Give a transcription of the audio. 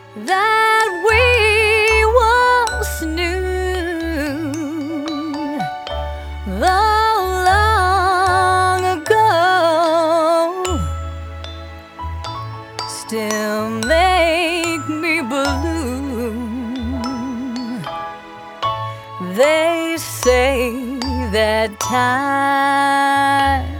that we once knew long ago still make me blue. They say that time